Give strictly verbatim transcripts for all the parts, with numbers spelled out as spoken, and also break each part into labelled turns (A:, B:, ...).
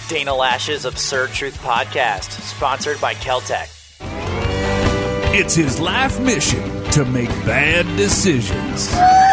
A: Dana Lash's Absurd Truth Podcast, sponsored by Keltec.
B: It's his life mission to make bad decisions.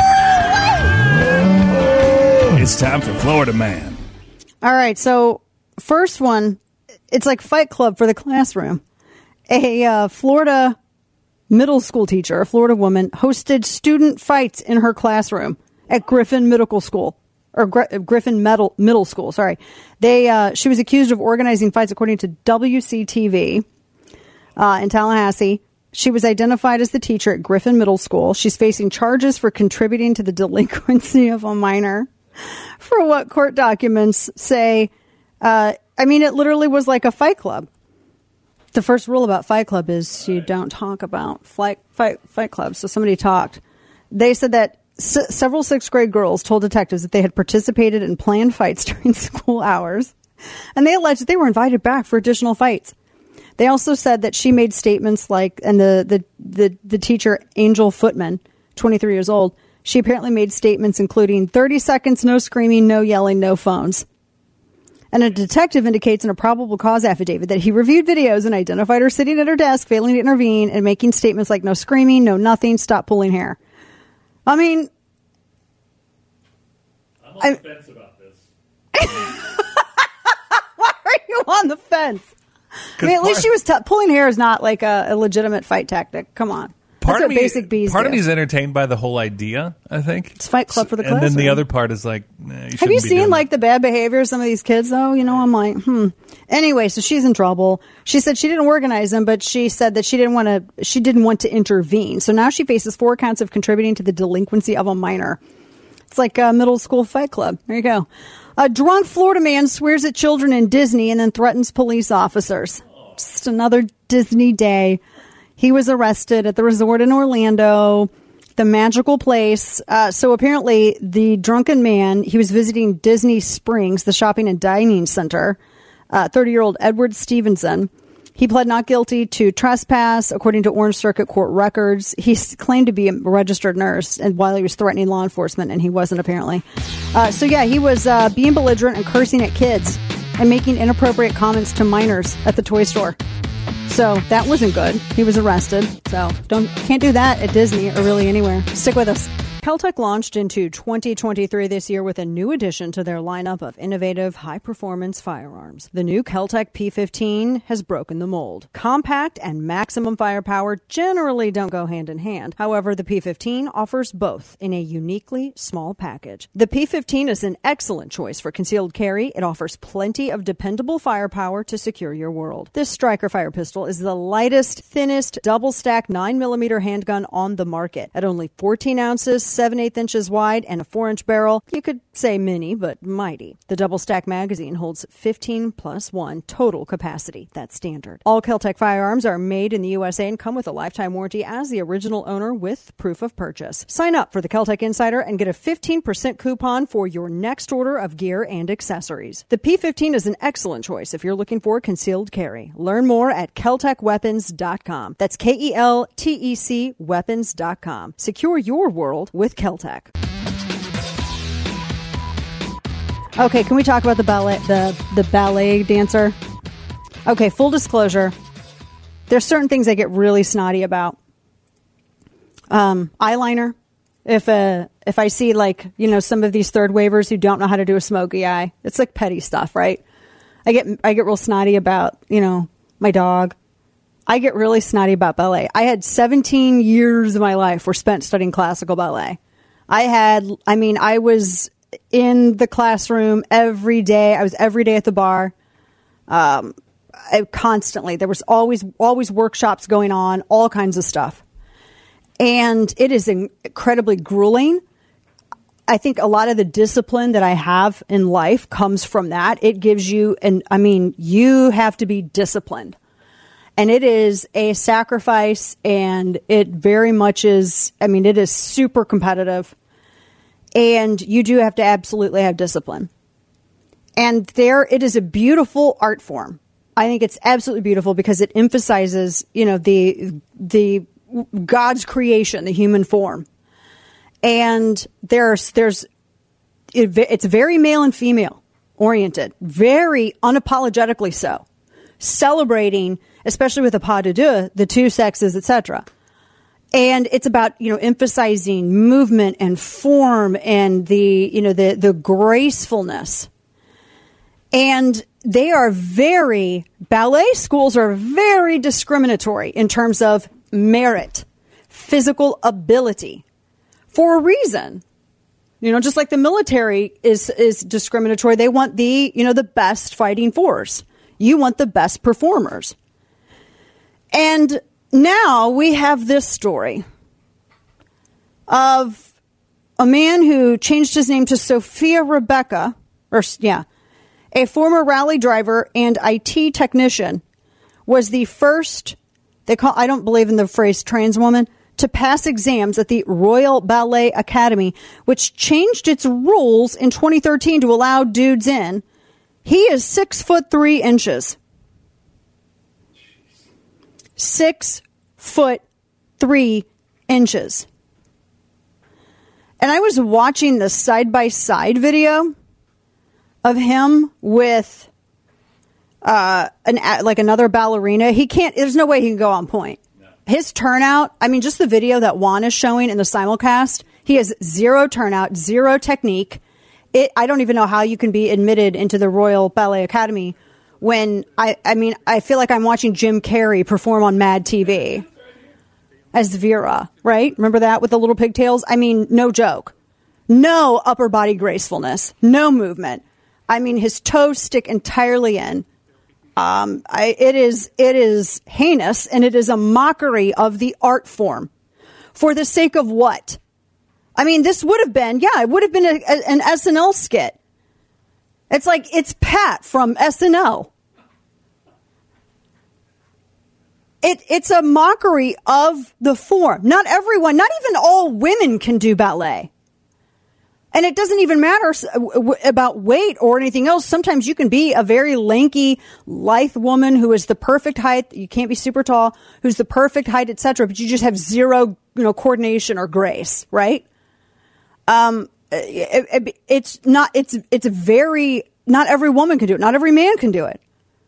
B: It's time for Florida Man.
C: All right, so first one, it's like Fight Club for the classroom. A uh, Florida middle school teacher, a Florida woman, hosted student fights in her classroom at Griffin Middle School. Or Gr- Griffin Middle, Middle School, sorry. They uh, She was accused of organizing fights according to W C T V uh, in Tallahassee. She was identified as the teacher at Griffin Middle School. She's facing charges for contributing to the delinquency of a minor for what court documents say. Uh, I mean, it literally was like a fight club. The first rule about Fight Club is you don't talk about fight, fight, fight clubs. So somebody talked. They said that S- several sixth grade girls told detectives that they had participated in planned fights during school hours, and they alleged that they were invited back for additional fights. They also said that she made statements like, and the, the, the, the teacher, Angel Footman, twenty-three years old, she apparently made statements including thirty seconds, no screaming, no yelling, no phones. And a detective indicates in a probable cause affidavit that he reviewed videos and identified her sitting at her desk, failing to intervene, and making statements like no screaming, no nothing, stop pulling hair. I mean,
D: I'm on I, the fence about this.
C: Why are you on the fence? I mean, at least she was t- pulling hair is not like a, a legitimate fight tactic. Come on.
E: Part
C: That's
E: of
C: what
E: me,
C: basic bees
E: part
C: do.
E: of me is entertained by the whole idea, I think.
C: It's Fight Club for the
E: classroom.
C: classroom.
E: And then the other part is like, nah, you
C: have you
E: be
C: seen
E: doing
C: like the bad behavior of some of these kids though? You know, I'm like, hmm. Anyway, so she's in trouble. She said she didn't organize them, but she said that she didn't want to, she didn't want to intervene. So now she faces four counts of contributing to the delinquency of a minor. It's like a middle school fight club. There you go. A drunk Florida man swears at children in Disney and then threatens police officers. Just another Disney day. He was arrested at the resort in Orlando, the magical place. Uh, so apparently the drunken man, he was visiting Disney Springs, the shopping and dining center, uh, thirty-year-old Edward Stevenson. He pled not guilty to trespass, according to Orange Circuit Court records. He claimed to be a registered nurse and while he was threatening law enforcement, and he wasn't apparently. Uh, so, yeah, he was uh, being belligerent and cursing at kids and making inappropriate comments to minors at the toy store. So that wasn't good. He was arrested. So don't can't do that at Disney or really anywhere. Stick with us. Keltec launched into twenty twenty-three this year with a new addition to their lineup of innovative, high-performance firearms. The new Keltec P fifteen has broken the mold. Compact and maximum firepower generally don't go hand in hand. However, the P fifteen offers both in a uniquely small package. The P fifteen is an excellent choice for concealed carry. It offers plenty of dependable firepower to secure your world. This striker fire pistol is the lightest, thinnest, double-stack nine millimeter handgun on the market. At only fourteen ounces, seven eighths inches wide, and a four inch barrel. You could say mini, but mighty. The double stack magazine holds fifteen plus one total capacity. That's standard. All Keltec firearms are made in the U S A and come with a lifetime warranty as the original owner with proof of purchase. Sign up for the Keltec Insider and get a fifteen percent coupon for your next order of gear and accessories. The P fifteen is an excellent choice if you're looking for concealed carry. Learn more at keltec weapons dot com. That's K E L T E C weapons dot com. Secure your world with Keltec. Okay, can we talk about the ballet, the, the ballet dancer? Okay, full disclosure. There's certain things I get really snotty about. Um, eyeliner. If uh, if I see like, you know, some of these third wavers who don't know how to do a smoky eye, it's like petty stuff, right? I get I get real snotty about, you know, my dog. I get really snotty about ballet. I had seventeen years of my life were spent studying classical ballet. I had, I mean, I was in the classroom every day. I was every day at the bar. Um, I, constantly. There was always, always workshops going on, all kinds of stuff. And it is incredibly grueling. I think a lot of the discipline that I have in life comes from that. It gives you, and I mean, you have to be disciplined. And it is a sacrifice, and it very much is, I mean, it is super competitive. And you do have to absolutely have discipline. And there, it is a beautiful art form. I think it's absolutely beautiful because it emphasizes, you know, the the God's creation, the human form. And there's, there's, it, it's very male and female. oriented, very unapologetically so, celebrating, especially with the pas de deux, the two sexes, et cetera. And it's about, you know, emphasizing movement and form and the, you know, the, the gracefulness. And they are very, ballet schools are very discriminatory in terms of merit, physical ability, for a reason. You know, just like the military is, is discriminatory. They want the, you know, the best fighting force. You want the best performers. And now we have this story of a man who changed his name to Sophia Rebecca, or yeah, a former rally driver and I T technician, was the first, they call, I don't believe in the phrase trans woman, to pass exams at the Royal Ballet Academy, which changed its rules in twenty thirteen to allow dudes in. He is six foot three inches. Six foot three inches. And I was watching the side-by-side video of him with uh, an like another ballerina. He can't, there's no way he can go on point. His turnout, I mean, just the video that Juan is showing in the simulcast, he has zero turnout, zero technique. It, I don't even know how you can be admitted into the Royal Ballet Academy when, I, I mean, I feel like I'm watching Jim Carrey perform on Mad T V as Vera, right? Remember that with the little pigtails? I mean, no joke. No upper body gracefulness, no movement. I mean, his toes stick entirely in. Um, I, it is, it is heinous, and it is a mockery of the art form. For the sake of what? I mean, this would have been, yeah, it would have been a, a, an S N L skit. It's like, it's Pat from S N L. It, it's a mockery of the form. Not everyone, not even all women can do ballet. And it doesn't even matter about weight or anything else. Sometimes you can be a very lanky, lithe woman who is the perfect height. You can't be super tall, who's the perfect height, et cetera. But you just have zero, you know, coordination or grace, right? Um, it, it, it's not. It's it's very. Not every woman can do it. Not every man can do it.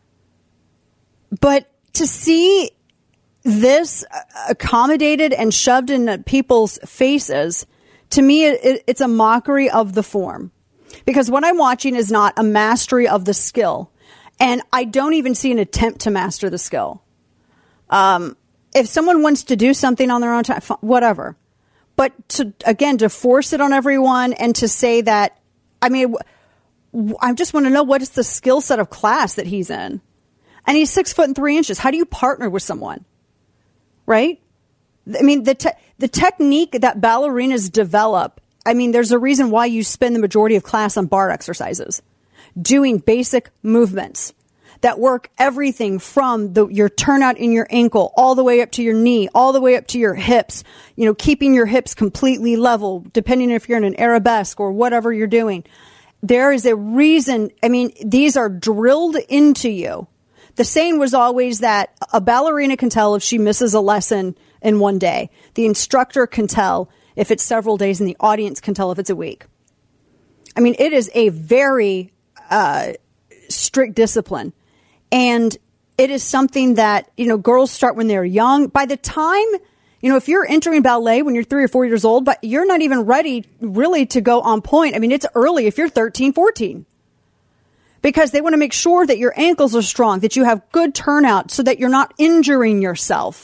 C: But to see this accommodated and shoved in people's faces, to me, it, it's a mockery of the form, because what I'm watching is not a mastery of the skill, and I don't even see an attempt to master the skill. Um, if someone wants to do something on their own time, whatever. But to, again, to force it on everyone and to say that, I mean, I just want to know what is the skill set of class that he's in. And he's six foot and three inches. How do you partner with someone? Right? I mean, the te- the technique that ballerinas develop, I mean, there's a reason why you spend the majority of class on bar exercises, doing basic movements that work everything from the, your turnout in your ankle all the way up to your knee, all the way up to your hips, you know, keeping your hips completely level, depending if you're in an arabesque or whatever you're doing. There is a reason. I mean, these are drilled into you. The saying was always that a ballerina can tell if she misses a lesson in one day. The instructor can tell if it's several days, and the audience can tell if it's a week. I mean, it is a very uh, strict discipline. And it is something that, you know, girls start when they're young. By the time, you know, if you're entering ballet when you're three or four years old, but you're not even ready really to go on point. I mean, it's early if you're thirteen, fourteen. Because they want to make sure that your ankles are strong, that you have good turnout so that you're not injuring yourself.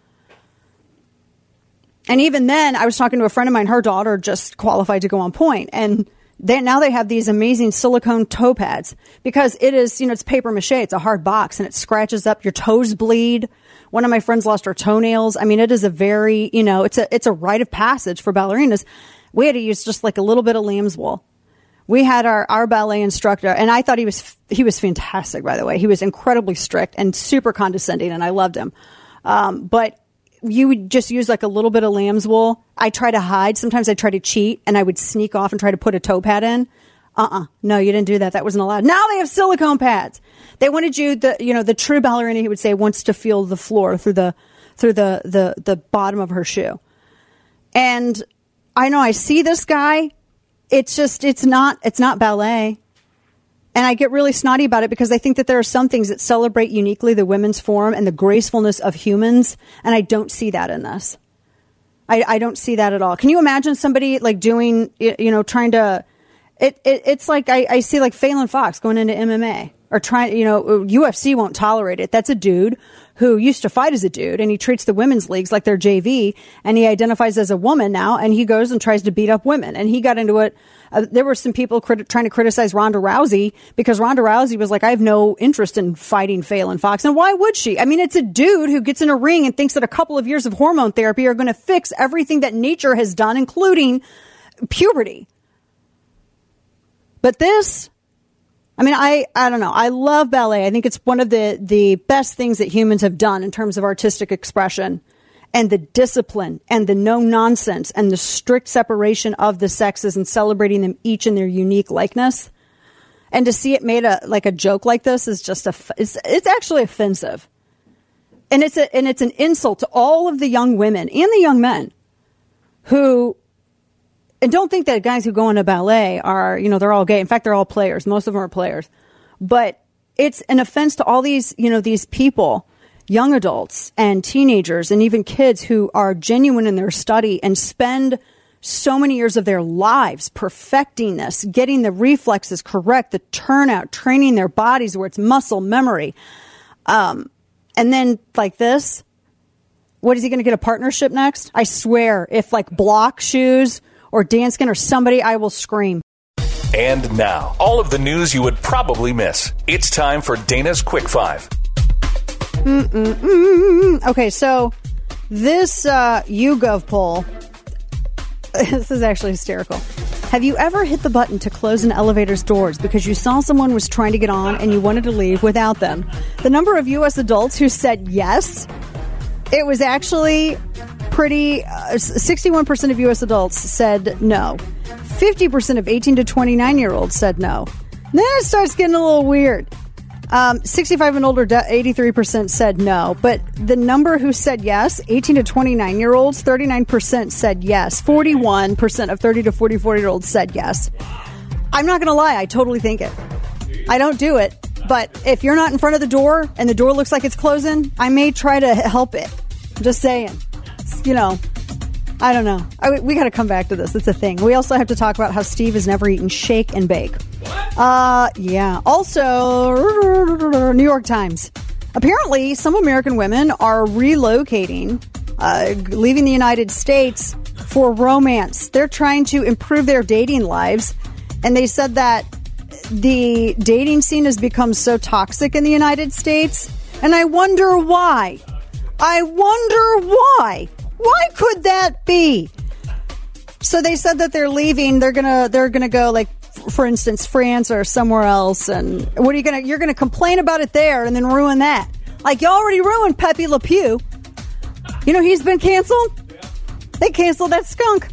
C: And even then, I was talking to a friend of mine, her daughter just qualified to go on point. And they, now they have these amazing silicone toe pads because it is, you know, it's paper mache. It's a hard box and it scratches up. Your toes bleed. One of my friends lost her toenails. I mean, it is a very, you know, it's a, it's a rite of passage for ballerinas. We had to use just like a little bit of lamb's wool. We had our, our ballet instructor, and I thought he was he was fantastic, by the way. He was incredibly strict and super condescending, and I loved him. Um, but you would just use like a little bit of lamb's wool. I try to hide. Sometimes I try to cheat, and I would sneak off and try to put a toe pad in. Uh-uh. No, you didn't do that. That wasn't allowed. Now they have silicone pads. They wanted you, the you know, the true ballerina, he would say, wants to feel the floor through the through the, the, the bottom of her shoe. And I know I see this guy. It's just, it's not, it's not ballet. And I get really snotty about it because I think that there are some things that celebrate uniquely the women's form and the gracefulness of humans. And I don't see that in this. I, I don't see that at all. Can you imagine somebody like doing, you know, trying to, it, it it's like I, I see like Phelan Fox going into M M A or trying, you know, U F C won't tolerate it. That's a dude who used to fight as a dude and he treats the women's leagues like they're J V and he identifies as a woman now and he goes and tries to beat up women. And he got into it. Uh, there were some people crit- trying to criticize Ronda Rousey because Ronda Rousey was like, I have no interest in fighting Phelan Fox. And why would she? I mean, it's a dude who gets in a ring and thinks that a couple of years of hormone therapy are going to fix everything that nature has done, including puberty. But this, I mean, I, I don't know. I love ballet. I think it's one of the, the best things that humans have done in terms of artistic expression. And the discipline and the no nonsense and the strict separation of the sexes and celebrating them each in their unique likeness. And to see it made a like a joke like this is just a it's it's actually offensive. And it's a and it's an insult to all of the young women and the young men who and don't think that guys who go into ballet are, you know, they're all gay. In fact, they're all players. Most of them are players. But it's an offense to all these, you know, these people, young adults and teenagers and even kids who are genuine in their study and spend so many years of their lives perfecting this, getting the reflexes correct, the turnout, training their bodies where it's muscle memory. Um, and then like this, what is he going to get a partnership next? I swear, if like Block shoes or Danskin or somebody, I will scream.
F: And now, all of the news you would probably miss. It's time for Dana's Quick Five.
C: Mm-mm-mm. Okay, so this uh, YouGov poll, this is actually hysterical. Have you ever hit the button to close an elevator's doors because you saw someone was trying to get on and you wanted to leave without them? The number of U S adults who said yes, it was actually pretty, uh, sixty-one percent of U S adults said no. fifty percent of eighteen to twenty-nine-year-olds said no. Then it starts getting a little weird. Um, sixty-five and older, eighty-three percent said no. But the number who said yes, eighteen to twenty-nine-year-olds, thirty-nine percent said yes. forty-one percent of thirty to forty-four-year-olds said yes. I'm not going to lie. I totally think it. I don't do it. But if you're not in front of the door and the door looks like it's closing, I may try to help it. I'm just saying. You know, I don't know. I, we got to come back to this. It's a thing. We also have to talk about how Steve has never eaten shake and bake. Uh, yeah. Also, New York Times. Apparently, some American women are relocating, uh, leaving the United States for romance. They're trying to improve their dating lives. And they said that the dating scene has become so toxic in the United States. And I wonder why. I wonder why. Why could that be? So they said that they're leaving. They're gonna they're gonna go like, for instance, France or somewhere else. And what are you gonna you're gonna complain about it there and then ruin that? Like you already ruined Pepe Le Pew. You know he's been canceled. They canceled that skunk.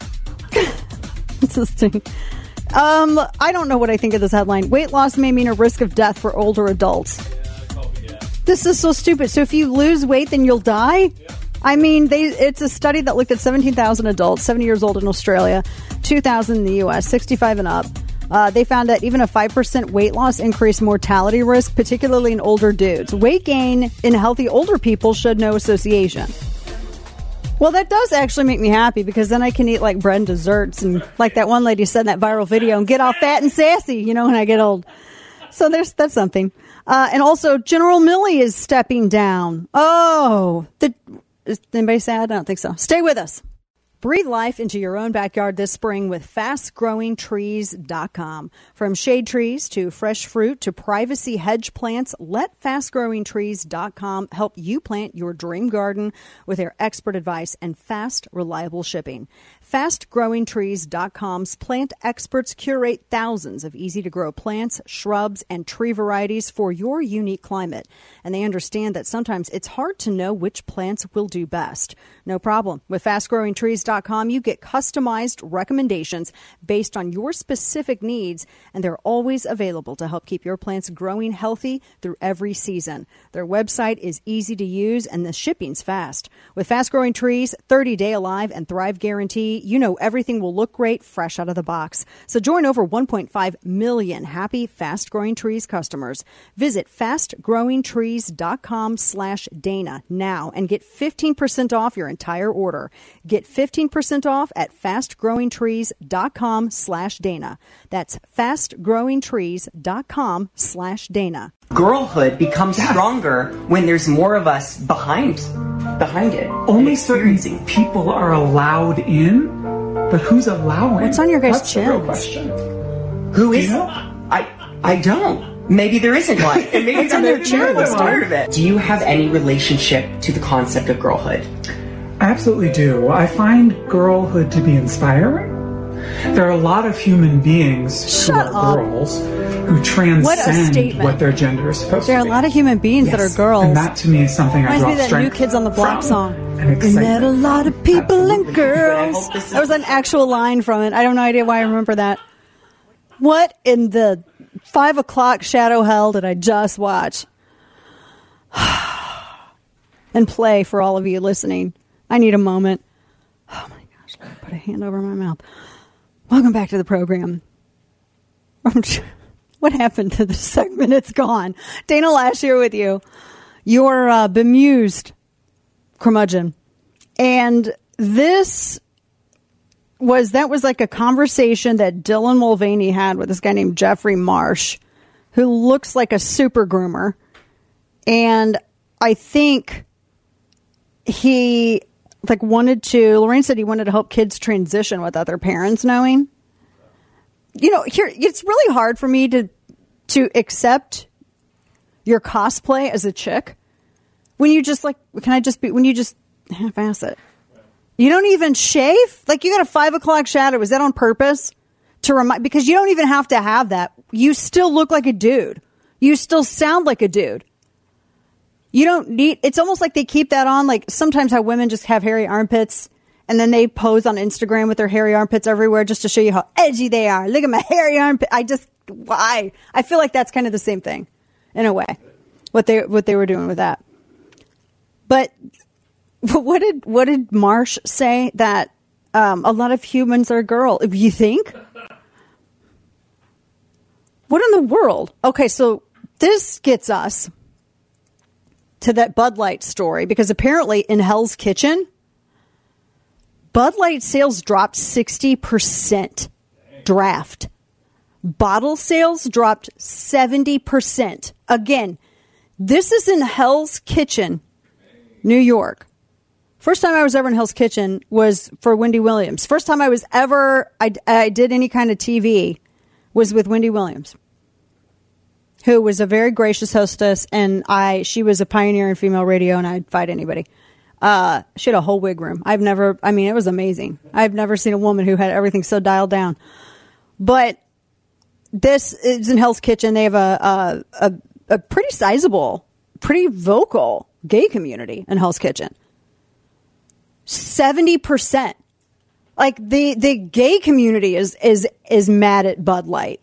C: Interesting. Um, I don't know what I think of this headline. Weight loss may mean a risk of death for older adults. This is so stupid. So if you lose weight, then you'll die. I mean, they, it's a study that looked at seventeen thousand adults, seventy years old in Australia, two thousand in the U S, sixty-five and up. Uh, they found that even a five percent weight loss increased mortality risk, particularly in older dudes. Weight gain in healthy older people showed no association. Well, that does actually make me happy because then I can eat like bread and desserts and like that one lady said in that viral video and get all fat and sassy, you know, when I get old. So there's that's something. Uh, and also General Milley is stepping down. Oh, the... Is anybody sad? I don't think so. Stay with us. Breathe life into your own backyard this spring with fast growing trees dot com. From shade trees to fresh fruit to privacy hedge plants, let fast growing trees dot com help you plant your dream garden with their expert advice and fast, reliable shipping. fast growing trees dot com's plant experts curate thousands of easy-to-grow plants, shrubs, and tree varieties for your unique climate. And they understand that sometimes it's hard to know which plants will do best. No problem. With fast growing trees dot com, you get customized recommendations based on your specific needs, and they're always available to help keep your plants growing healthy through every season. Their website is easy to use, and the shipping's fast. With Fast Growing Trees, thirty-day Alive, and Thrive Guarantee, you know everything will look great fresh out of the box. So join over one point five million happy Fast Growing Trees customers. Visit fast growing trees dot com slash Dana now and get fifteen percent off your entire order. Get fifteen percent off at fast growing trees dot com slash Dana. That's fast growing trees dot com slash Dana.
G: Girlhood becomes stronger when there's more of us behind behind it.
H: Only certain people are allowed in, but who's allowing?
C: What's on your guys'
H: That's the real
C: chins?
H: question.
G: Who is?
H: You know?
G: I I don't. Maybe there isn't one. And maybe
C: What's on
G: there
C: their
G: isn't
C: chins,
G: part of it. Do you have any relationship to the concept of girlhood?
H: I absolutely do. I find girlhood to be inspiring. There are a lot of human beings
C: Shut
H: who are
C: up.
H: girls who transcend
C: What a statement.
H: what their gender is supposed
C: There are
H: to
C: a
H: be.
C: lot of human beings that
H: Yes.
C: are girls.
H: And that to me is something I
C: Reminds
H: draw
C: me of that New
H: strength
C: Kids on the Block
H: from
C: song.
H: and
C: We
H: excitement.
C: met a lot of people
H: Absolutely.
C: and girls.
G: But I hope this is-
C: That was an actual line from it. I have no idea why I remember that. What in the five o'clock shadow hell did I just watch? And play for all of you listening. I need a moment. Oh my gosh, let me put a hand over my mouth. Welcome back to the program. What happened to the segment? It's gone. Dana Lash here with you. Your uh, bemused curmudgeon. And this was, that was like a conversation that Dylan Mulvaney had with this guy named Jeffrey Marsh, who looks like a super groomer. And I think he like wanted to, Lorraine said he wanted to help kids transition without their parents knowing. You know, here, it's really hard for me to, to accept your cosplay as a chick when you just like, can I just be, when you just half-ass it. You don't even shave? Like you got a five o'clock shadow. Is that on purpose? To remind, because you don't even have to have that. You still look like a dude. You still sound like a dude. You don't need, it's almost like they keep that on. Like sometimes how women just have hairy armpits and then they pose on Instagram with their hairy armpits everywhere just to show you how edgy they are. Look at my hairy armpit. I just, why? I feel like that's kind of the same thing in a way, what they, what they were doing with that. But what did, what did Marsh say? That um, a lot of humans are girl. You think? What in the world? Okay, so this gets us to that Bud Light story, because apparently in Hell's Kitchen, Bud Light sales dropped sixty percent. Draft. Bottle sales dropped seventy percent. Again, this is in Hell's Kitchen, New York. First time I was ever in Hell's Kitchen was for Wendy Williams. First time I was ever, I, I did any kind of T V was with Wendy Williams, who was a very gracious hostess, and I she was a pioneer in female radio, and I'd fight anybody. Uh, she had a whole wig room. I've never, I mean, it was amazing. I've never seen a woman who had everything so dialed down. But this is in Hell's Kitchen. They have a a, a, a pretty sizable, pretty vocal gay community in Hell's Kitchen. seventy percent. Like the, the gay community is, is, is mad at Bud Light.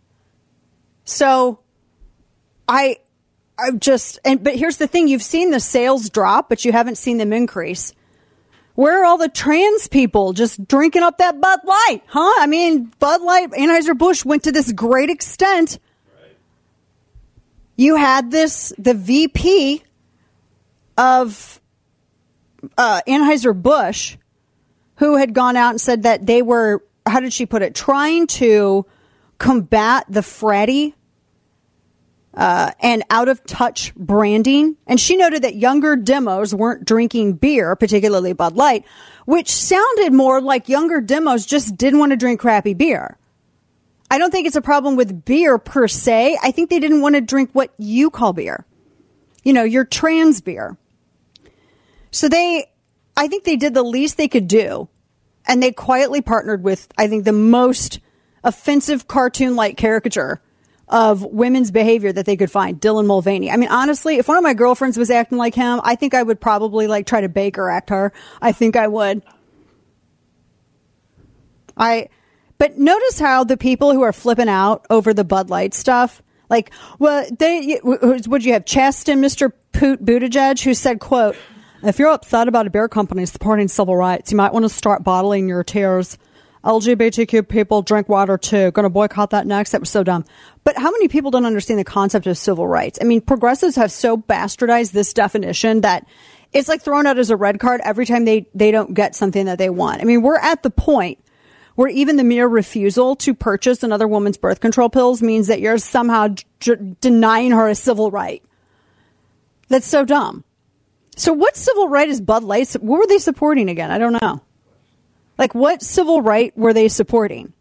C: So I, I just, and, but here's the thing. You've seen the sales drop, but you haven't seen them increase. Where are all the trans people just drinking up that Bud Light? Huh? I mean, Bud Light, Anheuser-Busch went to this great extent. Right. You had this, the V P of uh, Anheuser-Busch, who had gone out and said that they were, how did she put it, trying to combat the fratty uh, and out-of-touch branding. And she noted that younger demos weren't drinking beer, particularly Bud Light, which sounded more like younger demos just didn't want to drink crappy beer. I don't think it's a problem with beer per se. I think they didn't want to drink what you call beer. You know, your trans beer. So they, I think they did the least they could do. And they quietly partnered with, I think, the most offensive cartoon-like caricature of women's behavior that they could find, Dylan Mulvaney. I mean, honestly, if one of my girlfriends was acting like him, I think I would probably like try to Baker act her. I think I would. I, but notice how the people who are flipping out over the Bud Light stuff, like, well, they, would you have Chaston, Mister Poot Buttigieg, who said, quote, if you're upset about a beer company supporting civil rights, you might want to start bottling your tears. L G B T Q people drink water too. Going to boycott that next. That was so dumb. But how many people don't understand the concept of civil rights? I mean, progressives have so bastardized this definition that it's like thrown out as a red card every time they, they don't get something that they want. I mean, we're at the point where even the mere refusal to purchase another woman's birth control pills means that you're somehow d- denying her a civil right. That's so dumb. So what civil right is Bud Light? What were they supporting again? I don't know. Like, what civil right were they supporting?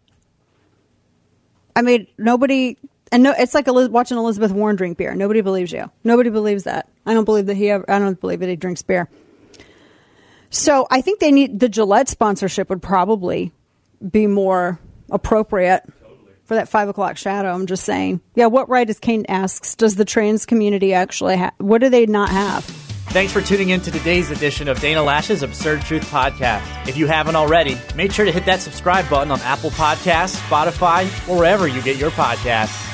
C: I mean, nobody, and no, it's like watching Elizabeth Warren drink beer. Nobody believes you. Nobody believes that. I don't believe that he ever, I don't believe that he drinks beer. So I think they need, the Gillette sponsorship would probably be more appropriate totally. For that five o'clock shadow. I'm just saying. Yeah, what right, as Kane asks, does the trans community actually have? What do they not have?
A: Thanks for tuning in to today's edition of Dana Lash's Absurd Truth Podcast. If you haven't already, make sure to hit that subscribe button on Apple Podcasts, Spotify, or wherever you get your podcasts.